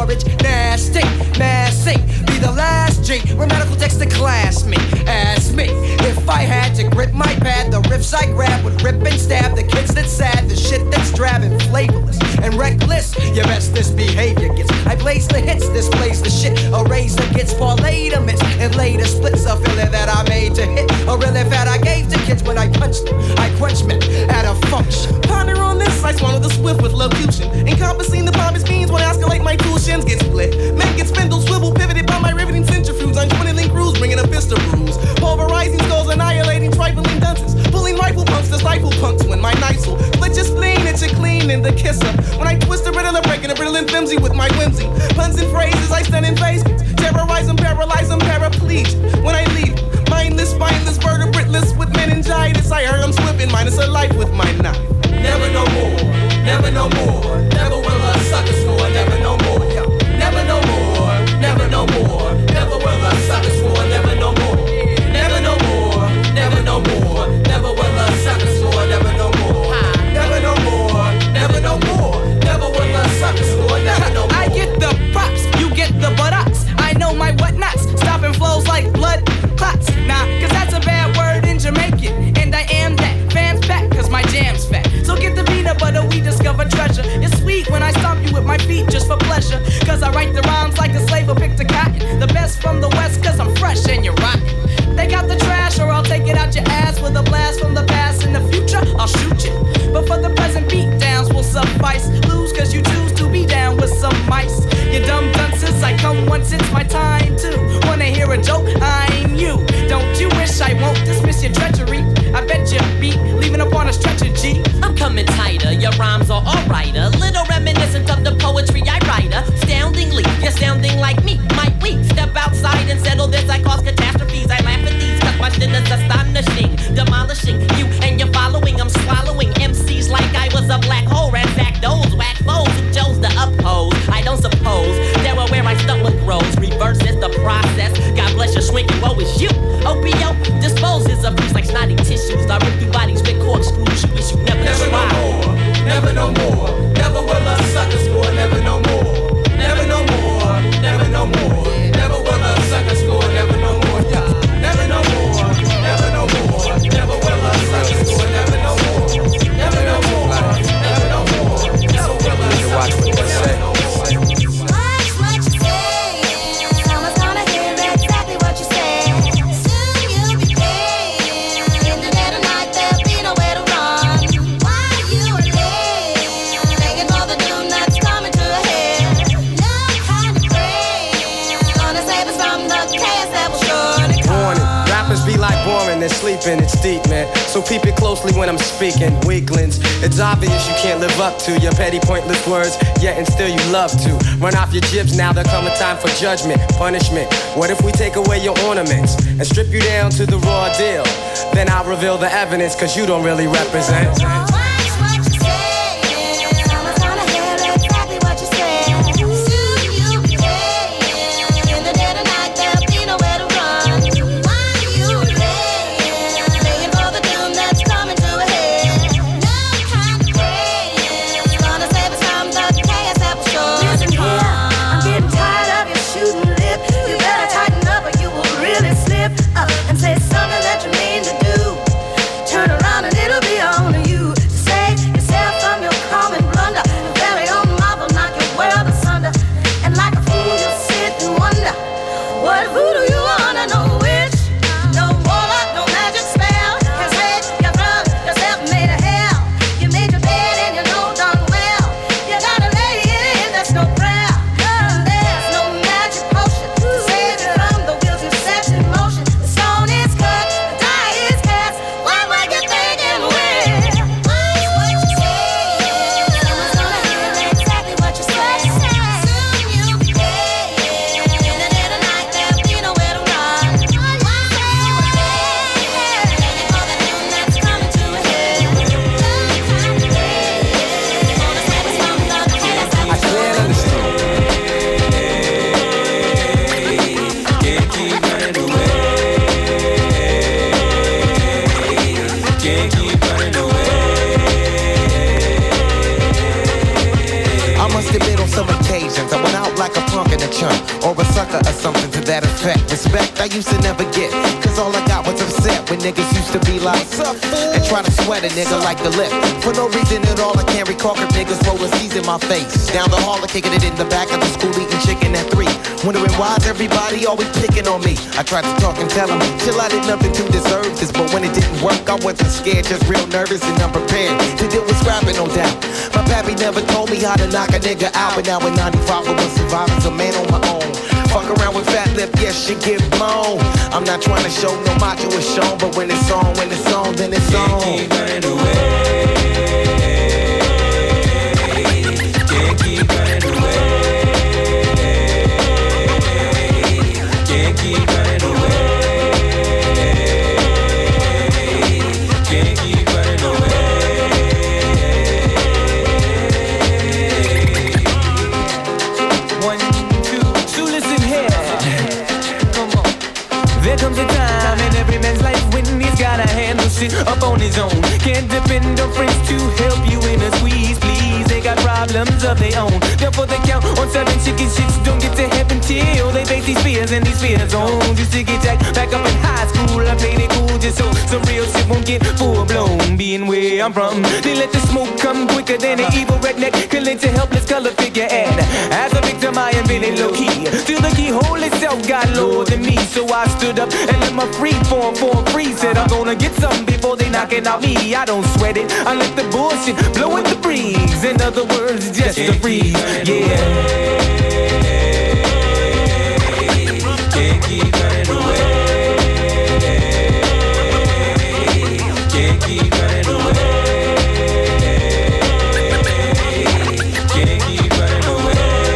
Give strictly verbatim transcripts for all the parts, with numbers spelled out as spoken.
garbage, nasty, nasty. Be the last G when medical texts to class me. Ask me if I had to grip my pad, the riffs I grab would rip and stab the kids that's sad, the shit that's drab and flavorless and reckless. Your best this behavior gets. I blaze the hits, displays the shit. A razor gets parlayed amidst and later splits a filler that I made to hit. A really fat I gave to kids when I punched them. I quench men at a function. Ponder on this, I swallow the swift with locution. Encompassing the promised means when I escalate my tool shins get split. Make it spindle, swivel, pivoted by my riveting centrifuge. I'm dwindling crews, bringing a fist of bruise. Pulverizing skulls, annihilating trifling dunces. Pulling rifle pumps to stifle punks when my knife will split your spleen, it's your clean in the kisser. When I twist the riddle, I'm breaking a brittle and flimsy with my whimsy. Puns and phrases, I stun in basements. Terrorize them, paralyze them, paraplegic. When I leave, mindless, spineless, vertebrateless with meningitis. I heard I'm swimming, minus a life with my knife. Never no more, never no more. Never will a sucker score, never no more. Never no more, never no more. Never will a sucker score, never no more. Never no more, never no more. Never will a sucker score, never no more. Never no more, never no more. Never will a sucker score, never no more. I get the props, you get the buttocks. I know my whatnots, stopping flows like blood clots. Nah, cause that's a bad word in Jamaican. And I am that, fans back cause my jam's fat. So get the peanut butter, we discover treasure. It's sweet when I stomp you with my feet just for pleasure. Cause I write the rhymes like a slave who picked a cotton. The best from the west cause I'm fresh and you're rotten. Take out the trash or I'll take it out your ass with a blast from the past. In the future, I'll shoot you. But for the present, beat downs will suffice. Lose cause you choose to be down with some mice. You dumb dunces, I come once, it's my time to. Wanna hear a joke? I'm you. Don't you wish I won't dismiss your treachery? I bet you be leaving up on a stretcher, G. I'm coming tighter, your rhymes are alright. A little reminiscent of the poetry I write. Astoundingly, you're sounding like me. Might we step outside and settle this? I cause catastrophes. I laugh at these cause my shit is astonishing. Demolishing you and your following. I'm swallowing M Cs like I was a black hole. Ransack those whack foes who chose to oppose. I don't suppose they were where my stomach grows. Reverse is the process. God bless your shrinking, woe is you. Opio disposes of these like snotty tissues. I rip through bodies with corkscrews. You wish you never, never tried. no more, never no more. Never will a sucker score, never no more. Never no more, never no more. Never will a sucker score, never no more. Never no more, never no more. Never will a sucker score, never no more. Never no more, never no more. Never will a sucker score, never no more. And sleeping, it's deep, man. So peep it closely when I'm speaking. Weaklings, it's obvious you can't live up to your petty, pointless words, yet and still you love to run off your jibs. Now there come a time for judgment, punishment. What if we take away your ornaments and strip you down to the raw deal? Then I'll reveal the evidence, cause you don't really represent. Some occasions. I went out like a punk in a chunk, or a sucker or something to that effect. Respect I used to never get, cause all I got was upset when niggas used to be like, what's up, fool? And try to sweat a nigga like the lip. For no reason at all, I can't recall if niggas roll a C's in my face. Down the hall, kicking it in the back of the school, eating chicken at three. Wondering why's everybody always picking on me. I tried to talk and tell them, chill, I did nothing to deserve this. But when it didn't work, I wasn't scared, just real nervous and unprepared to deal with scrapping, no doubt. My pappy never told me how to knock a nigga out. But now in ninety-five, I was surviving as a man on my own. Fuck around with fat lip, yes, she get blown. I'm not trying to show no macho is shown, but when it's on, when it's on, then it's on. Can't keep running away. Can't keep running away. Can't keep running away. Can't keep running away. One, two, so listen here. Come on. There comes a time in every man's life when he's gotta handle shit up on his own. Can't depend on friends to help you in a squeeze, please. They got problems of their own. Therefore they count on seven chicken shits. Don't get to heaven till they face these fears and these fear zones. Used to get jacked back up in high school. I played it cool just so some real shit won't get full blown. Being where I'm from, they let the smoke come quicker than an evil redneck can lynch a helpless color figure. And as a victim I invented low key. Till the keyhole itself got lower than me, so I stood up and let my free form form free. Said I'm gonna get something before they knocking out me. I don't sweat it, I let the bullshit blow in the breeze. In other words, just a breeze, yeah. Can't keep running away. Can't keep running away. Can't keep running away.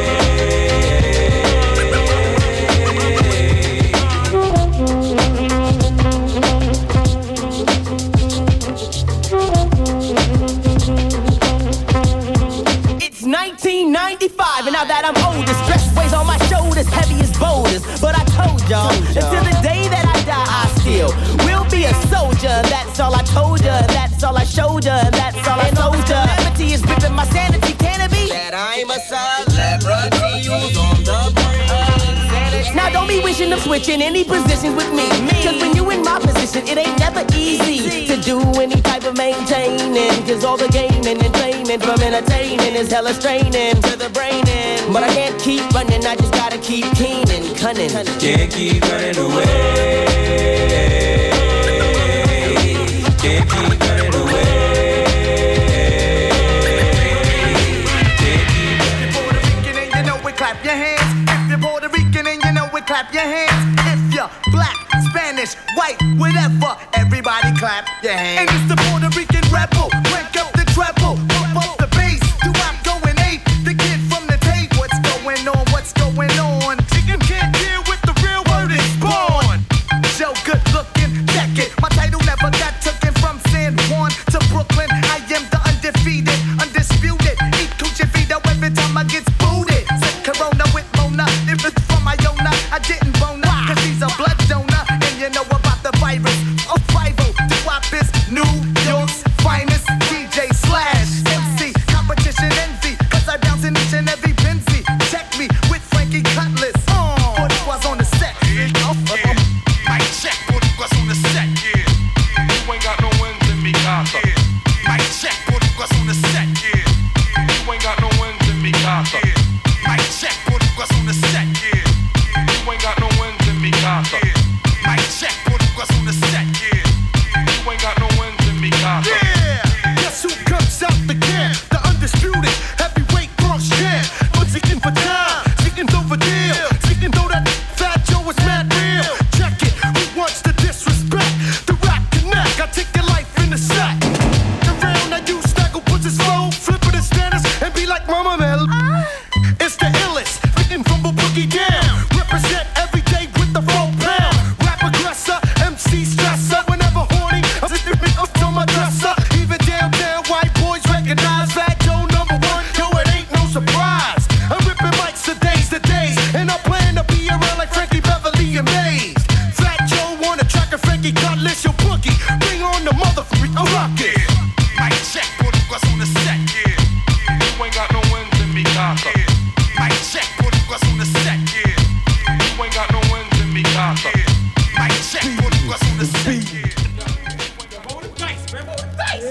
It's nineteen ninety-five, and now that I'm older, stress weighs on my shoulders, heavy as boulders. But I told y'all, until the day that I die, I still will be a soldier. That's all I told ya, that's all I showed ya, that's all I told ya. Calamity is ripping my sanity, can it be? That I'm a celebrity who's on the brink. Now don't be wishing of switching any positions with me. Cause when you in my position, it ain't never easy to do any type of maintaining. Cause all the gaining and training from entertaining is hella straining to the brain. But I can't keep running, I just gotta keep keen and cunning. Can't keep running away. Can't keep running away. Can't keep running away. Puerto Rican and you know it, clap your hands. If you're Puerto Rican and you know it, clap your hands. If you're black, Spanish, white, whatever, everybody clap your hands. And it's the Puerto Rican rebel. Crank up the treble, pump up the bass. Do I'm going ape? The kid from the tape. What's going on? What's going on? Chicken can't deal with the real word is born. So good looking, check it. My title never got taken from San Juan to Brooklyn. I am the undefeated, undisputed. Eat coochie feed out every time I get booted. Set Corona with Mona. If it's from Iona, I didn't bone her. Cause he's a blood donor. And you know about the virus. A five oh, the wop is New York's finest.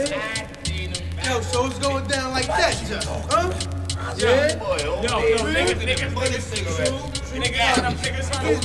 Yo, so it's going down like that, Jeff, huh? Yo, yo, yo, nigga, nigga, nigga, cigarette. Nigga, yeah, them niggas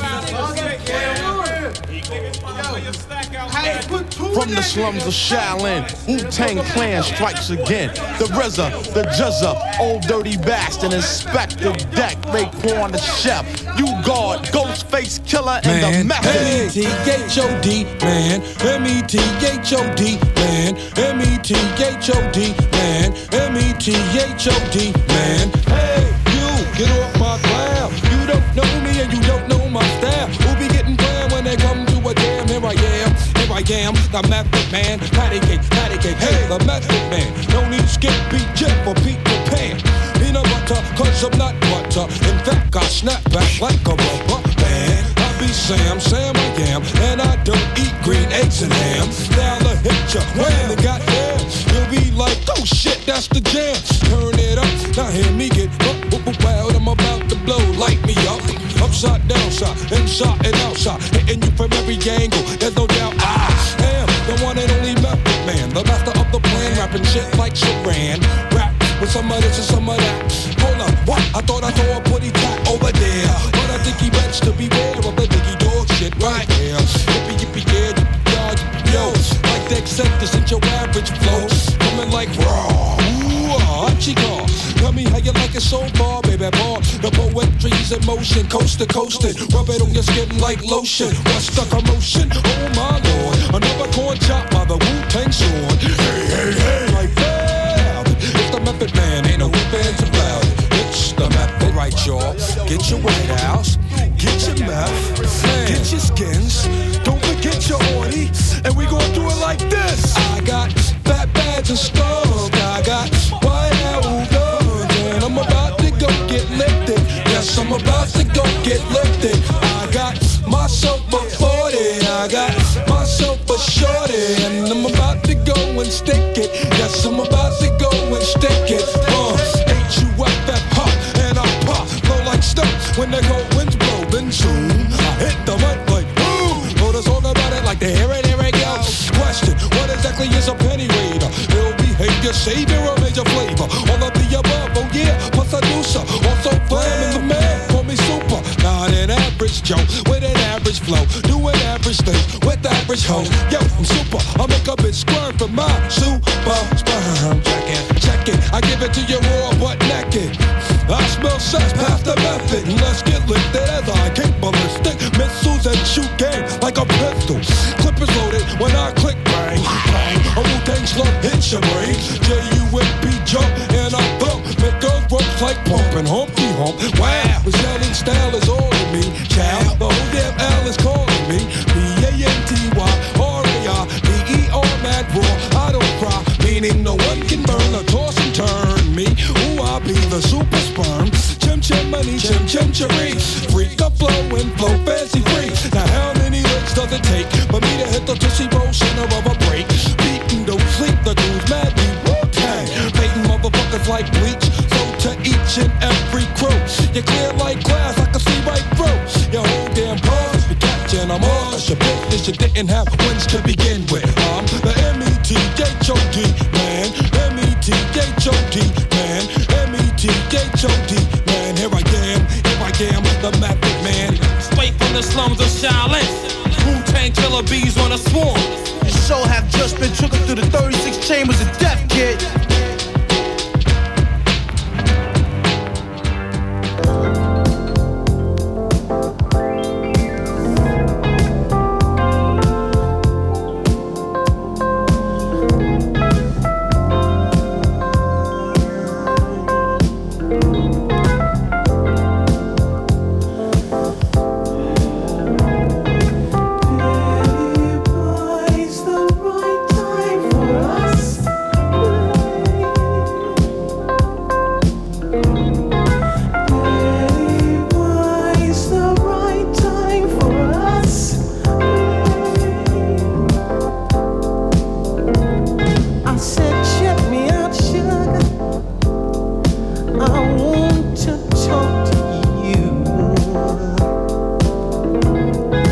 From the slums of Shaolin, Wu-Tang Clan strikes again. The R Z A, the J Z A, Old Dirty Bastard, Inspector Deck, Raekwon the Chef, You Guard, Ghostface Killer, and the Method. M E T H O D, man. M E T H O D, man. M E T H O D, man. M E T H O D, man. Hey, you, get off my cloud. You don't know me and you don't know my style. Who be getting down when they come to a jam? Here I am, here I am, the Method Man. Patty cake, patty cake, hey, the Method Man. No need Skippy, Jeff, or Peter Pan. Peanut butter, cause I'm not butter. In fact, I snap back like a rubber band. I be Sam, Sam I am, and I don't eat green eggs and ham. Now I hit ya, when they got there, you'll be like, oh shit, that's the jam. Turn it up, now hear me get up, up, up, wild. I'm about to blow, light me up. Upside, downside, inside and outside, hitting you from every angle. There's no doubt I am the one and only Method Man, the master of the plan, rapping shit like Saran. Rap with some of this and some of that. Hold up, what? I thought I saw a putty tack over there, but I think he bets to beware of the diggy dog shit right here. Yippee yippee yeah, yippee yah, yippee yo. Like the acceptance in your average flow, coming like raw. Ooh, ah, chica. Tell me how you like it so far, baby boy. The poetry's in motion, coast to coastin'. Rub it on your skin like lotion. What's the commotion? Oh my lord, another corn chop by the Wu-Tang sword. Hey, hey, hey, like that. It's the Method Man, ain't no fans about it. It's the Method, right, y'all? Get your White House, get your meth, get your skins. Don't forget your orty, and we gon' do it like this. I got fat bags and stuff. I got White House. I'm about to go get lifted. Yes, I'm about to go get lifted. I got myself a forty. I got myself a shorty. And I'm about to go and stick it. Yes, I'm about to go and stick it. Uh, H U F F hot and I pop. Blow like stuff when the cold winds blow. Then soon I hit the mic like boom. Go to talk about it like the here it, here it go. Question, what exactly is a penny raider? Ill behavior, savior, or major flavor? All of the above, oh yeah, plus I do so. Also flamin' the man, call me super. Not an average Joe, with an average flow. Do an average thing, with average hoes. Yo, I'm super, I make a bitch squirm for my super sperm. Check it, check it, I give it to you raw but naked. I smell sex, pass the method. Let's get lifted as I kick ballistic missiles and shoot game like a pistol. Clip is loaded when I click bang, bang. A Wu-Tang slug hits your brain. J U M P jump and I thump. Make girls ropes like pumping humpty hump. Wow, the selling style is all in me. Child, the whole damn L is calling me. B A N T Y R A I B E R mad raw. I don't cry, meaning no one can burn or toss and turn me. Ooh, I be the super sperm. Chim chim money, chim chim cherry. Freak up flow and flow fancy free. Now how many licks does it take for me to hit the Tootsie Roll center of a break? Beatin' don't sleep, the dude's mad deep. Wu-Tang, painting motherfuckers like bleach. So to each and every crew, you clear like glass, I can see right through your whole damn pause. Be catching them all. That's your business, you didn't have wins to begin with. I'm the M E T H O D man, M E T H O D man, M E T H O D man. Here I am, here I am, the Method Man. Straight from the slums of Shaolin, Wu-Tang killer bees on a swarm. Your soul have just been took through the thirty-six chambers of death, kid.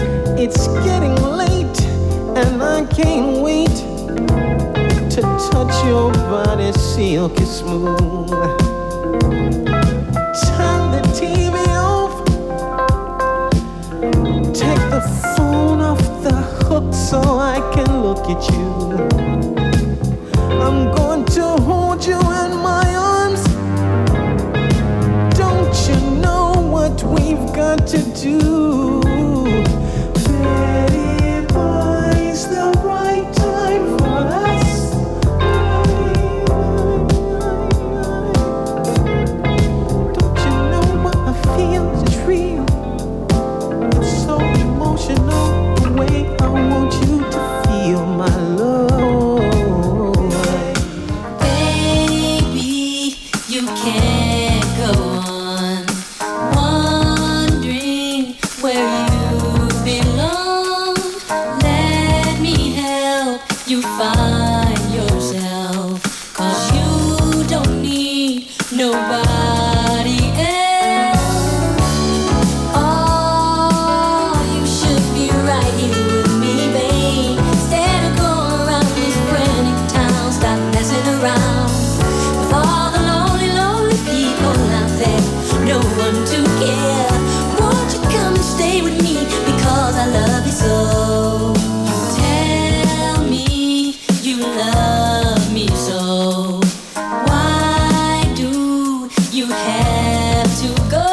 It's getting late and I can't wait to touch your body silky smooth. Turn the T V off. Take the phone off the hook so I can look at you. I'm going to hold you in my arms. Don't you know what we've got to do? Betty boy, it's the right time for us. Don't you know what I feel is real? It's so emotional the way I want you to feel my love. Baby, you can't go on wondering where you belong. Let me help you find yourself, 'cause you don't need nobody else. Oh, you should be right here with me, babe. Instead of going around this frantic town, stop messing around with all the lonely, lonely people out there. No one to care. Won't you come and stay with me, because I love you so. Tell me you love me so. Why do you have to go?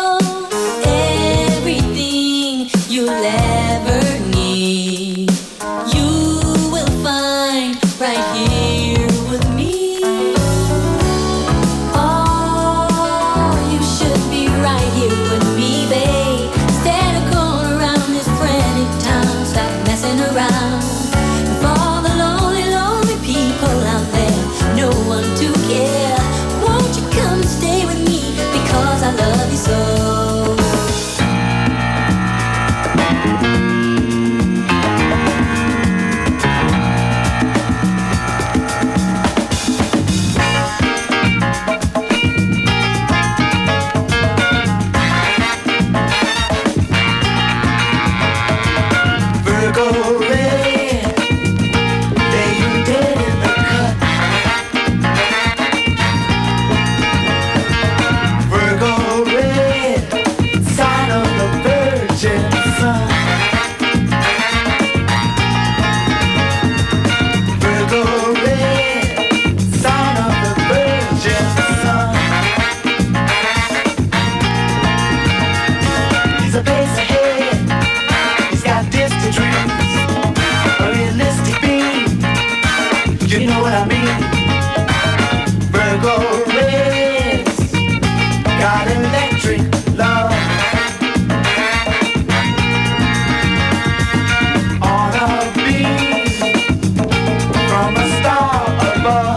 Everything you'll ever need, you will find right here with me. Oh, you should be right here with me, babe. Instead of going around this frantic town, stop messing around with all the lonely, lonely people out there. No one to care. Won't you come and stay with me, because I love you so. Virgo red, lay you dead in the cut. Virgo red, sign of the virgin sun. Virgo red, sign of the virgin sun. He's a pace ahead. He's got distant dreams, a realistic being. You know what I mean? Virgo reds got electric love. On a beam from a star above.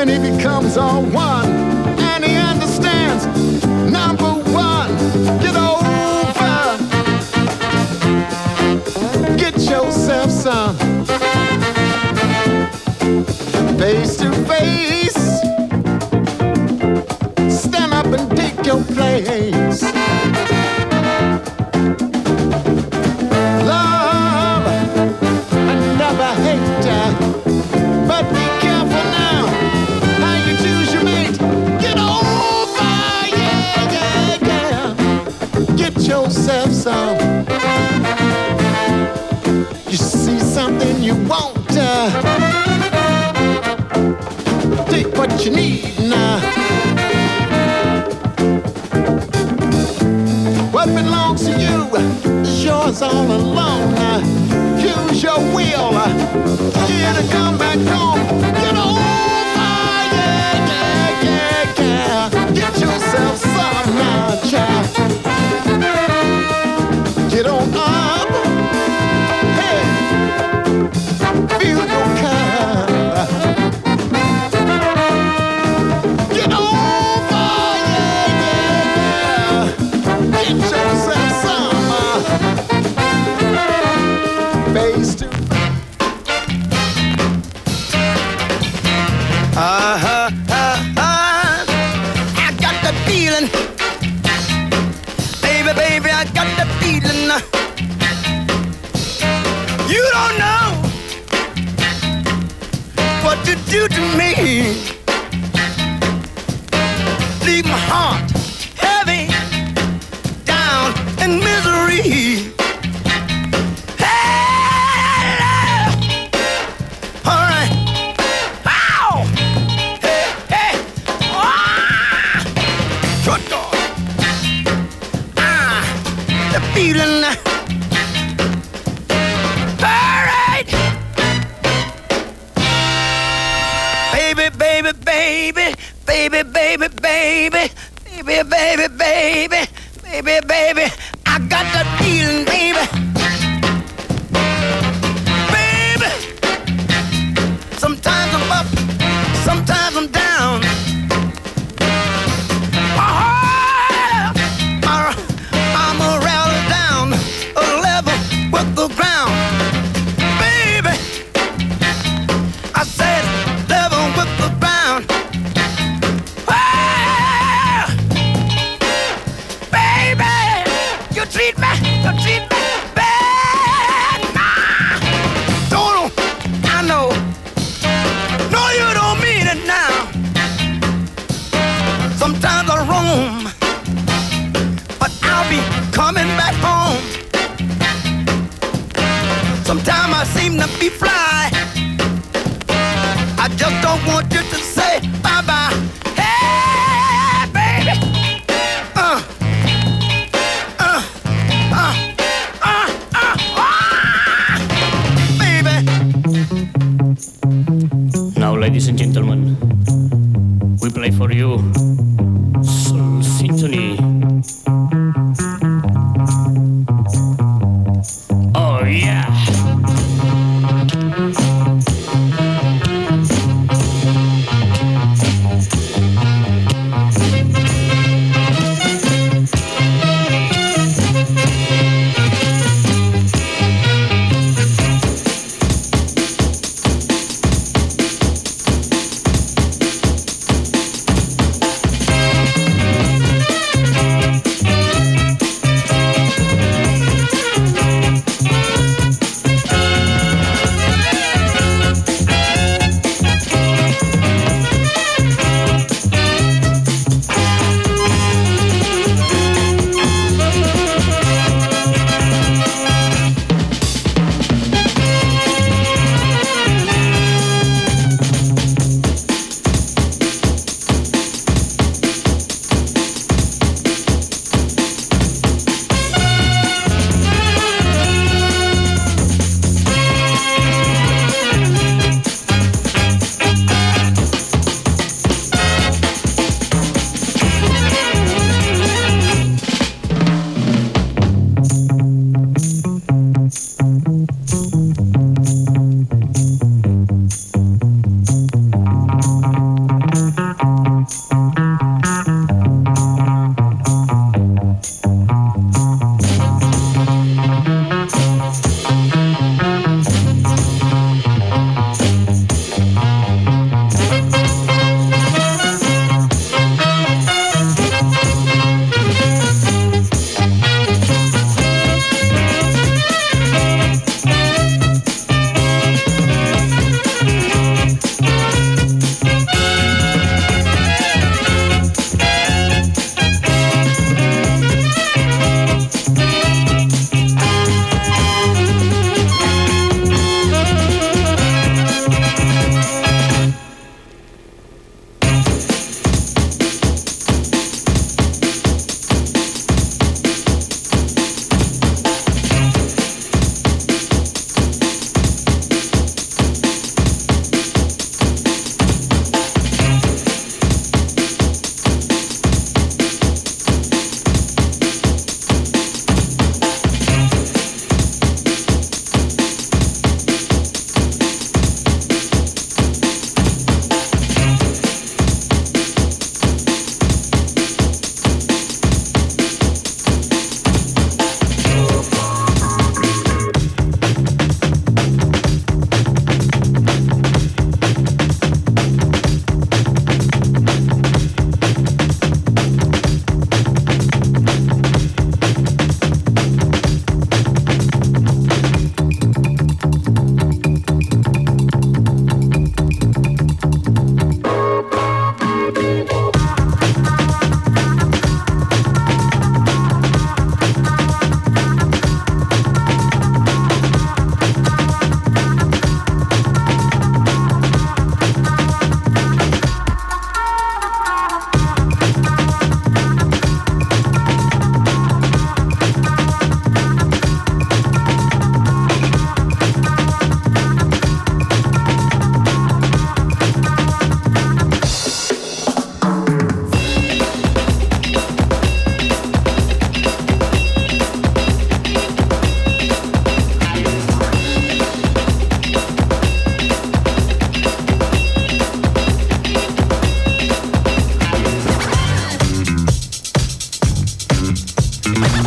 when he becomes all one and he understands. Number one, get over, get yourself some. Face to face, stand up and take your place. Love, I never hate ya, but be careful now how you choose your mate. Get over, yeah, yeah, yeah. Get yourself some. You see something you want, uh, take what you need now. What belongs to you is yours all alone. Now, use your will here to come back home. Get over, yeah, yeah, yeah, yeah. Get yourself some now, child. Get on up, hey, feel your kind. Get over, yeah, yeah, yeah. Get yourself some uh, face to Uh-huh, uh-huh. I got the feeling. Baby, baby, I got the feeling. You don't know what to do to me. Leave my heart heavy, down in misery. Feeling alright, baby, baby, baby, baby, baby, baby, baby, baby, baby, baby, baby. I got that feeling, baby, baby. Sometimes I'm up, sometimes I'm down. The ground, baby. I said, level with the ground. Ah, baby, you treat me, you treat me bad. Nah, don't, I know, no, you don't mean it now. Sometimes I roam, but I'll be coming back home. Sometimes I seem to be fly. I just don't want you to say bye-bye. Hey, baby. Uh, uh, uh, uh, uh, uh, baby. Now, ladies and gentlemen, we play for you Soul Symphony. Oh, yeah.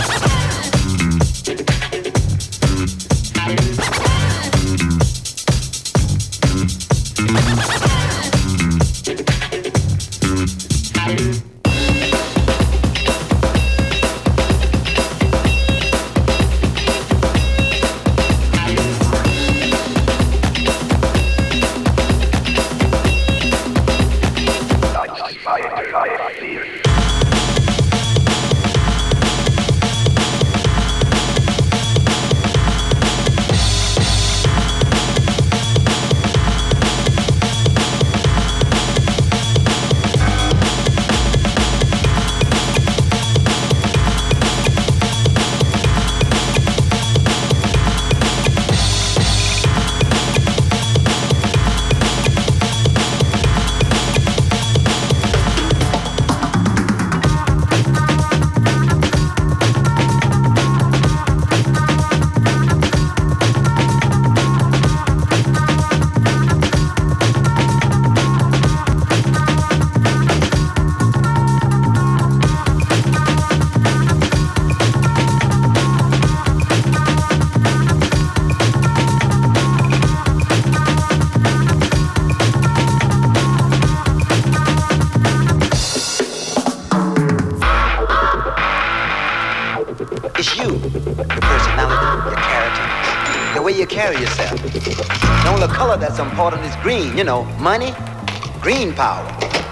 It's you, your personality, your character, the way you carry yourself. The only color that's important is green, you know, money, green power.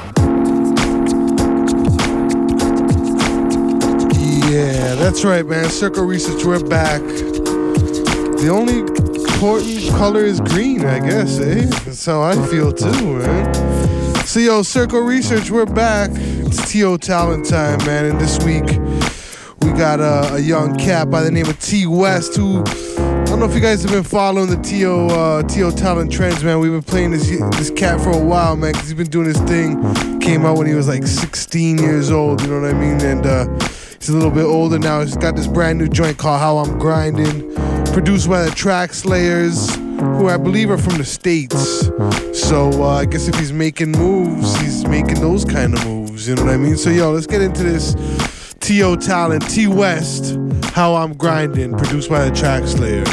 Yeah, that's right, man. Circle Research, we're back. The only important color is green, I guess, eh? That's how I feel too, man. So, yo, Circle Research, we're back. It's T O Talent time, man. And this week, we got a, a young cat by the name of T West, who, I don't know if you guys have been following the T O uh, T O Talent trends, man. We've been playing this this cat for a while, man, because he's been doing his thing. Came out when he was like sixteen years old, you know what I mean? And uh, he's a little bit older now. He's got this brand new joint called How I'm Grinding, produced by the Track Slayers, who I believe are from the States. So uh, I guess if he's making moves, he's making those kind of moves, you know what I mean? So yo, let's get into this T O Talent, T West, How I'm Grinding, produced by the Track Slayers.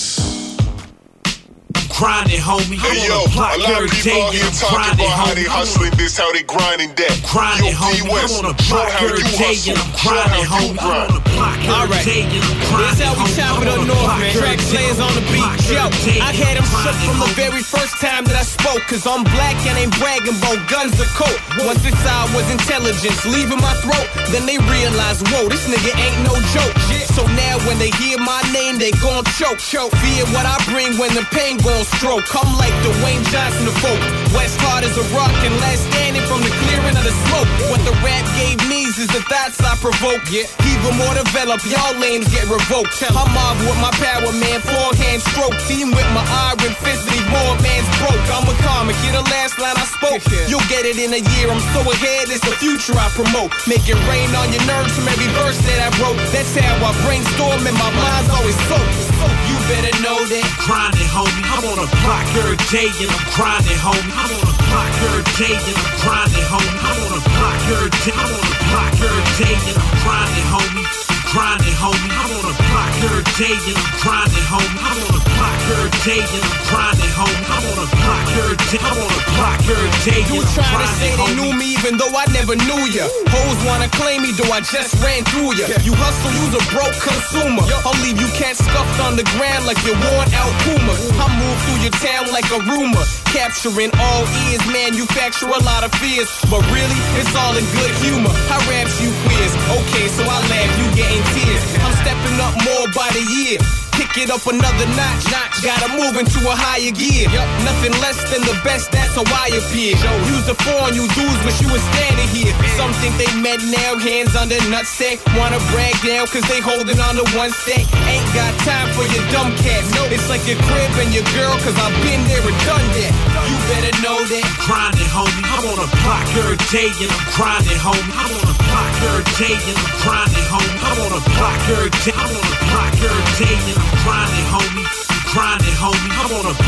Grinding, homie. Hey, yo, a lot of people out here talking about how they hustling this, how they grinding that. Grinding, homie. I'm on a block every day and I'm grinding, homie. I'm on a block every day and I'm grinding. This how we chop it up north, man. Track Slayers on the beat. Yo, I had them shook from the very first time that I spoke, cause I'm black and ain't bragging about guns or coke. Once this side was intelligence leaving my throat, then they realized, whoa, this nigga ain't no joke. So now when they hear my name, they gon' choke. Fear what I bring when the pain gon' stroke. Come like Dwayne Johnson of folk. West hard as a rock and last standing from the clearing of the smoke. What the rap gave me is the thoughts I provoke. Yeah. Even more developed, y'all lames get revoked. I'm mob with my power, man, forehand stroke. Team with my iron fist, these more man's broke. I'm a comic, hear the last line I spoke. You'll get it in a year, I'm so ahead, it's the future I promote. Make it rain on your nerves from every verse that I wrote. That's how I brainstorm and my mind's always soaked. You better know that. Grinding, homie. I'm on a block every day and I'm grinding, homie. I'm on a block every day and I'm grinding, homie. I'm on a block every day. I'm on a block every day and I'm grinding, homie. Grinding, homie. I'm on a block every day and I'm grinding, homie. I'm on a block every day and I'm grinding, homie. I'm on a block every day. I'm on a block every day and I'm grinding, homie. You trying to say they knew me even though I never knew ya. Hoes wanna claim me though I just ran through ya. You hustle, you's a broke consumer. I'll leave you cat scuffed on the ground like your worn out Puma. I move through your town like a rumor, capturing all ears, manufacture a lot of fears. But really, it's all in good humor. I raps you queers, okay, so I laugh, you getting tears. I'm stepping up more by the year. Kick it up another notch, notch. Gotta move into a higher gear. Yep. Nothing less than the best, that's how I appear. Use the phone, you dudes wish you was standing here. Some think they met now, hands on the nutsack. Wanna brag now, cause they holding on to one stack. Ain't got time for your dumb cats. No, it's like your crib and your girl, cause I've been there and done that. You better know that. Grinding, homie. I'm on a block every day and I'm grinding, homie. I'm on a block every day and I'm grinding, homie. I'm on a block every day. I'm on a block every day and I'm grinding, homie. Grinding, homie. I'm on a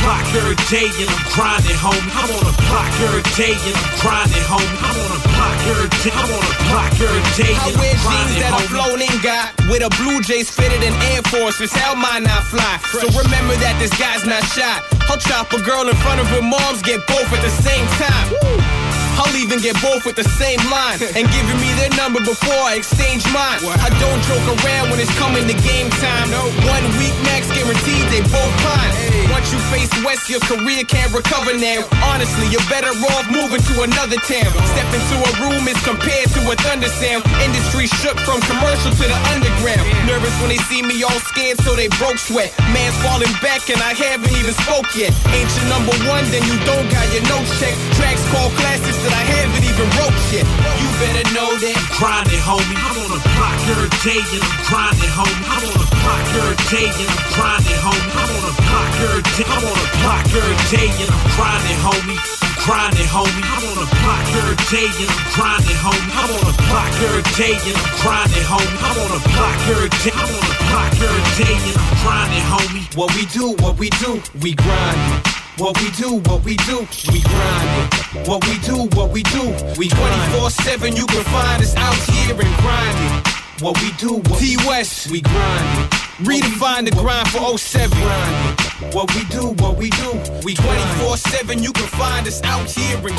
block every day and I'm grinding, homie. I'm on the block every day and I'm grinding, homie. I'm on the block every day. I'm on the block every day I and wear I'm jeans grinding, that a homie. flown in got with a Blue Jays fitted in Air Forces. How might not fly? So remember that this guy's not shot. I'll chop a girl in front of her moms, get both at the same time. I'll even get both with the same line and giving me their number before I exchange mine. I don't joke around when it's coming to game time. One week max guaranteed, they both pine. Once you face West, your career can't recover now. Honestly, you're better off moving to another town. Step into a room is compared to a thunder sound. Industry shook from commercial to the underground. Nervous when they see me all scared, so they broke sweat. Man's falling back and I haven't even spoke yet. Ain't you number one, then you don't got your notes checked. Tracks called classics that I haven't even wrote yet. You better know that. Grinding, homie. I'm on the block every day and I'm grinding, homie. I'm on the block every day and I'm grinding, homie. I'm on the block every day. I'm on the block every day and I'm grinding, homie. Grinding, homie. I'm on the block every day and I'm grinding, homie. I'm on the block every day and I'm grinding, homie. I'm on the block every day. I'm on the block every day and I'm grinding, homie. What we do, what we do, we grind it. What we do, what we do, we grind it. What we do, what we do, we twenty-four seven, you can find us out here and grind it. What we do, what T-West, we grind it. Redefine the grind for oh seven. Grind it. What we do, what we do, we twenty-four seven, you can find us out here and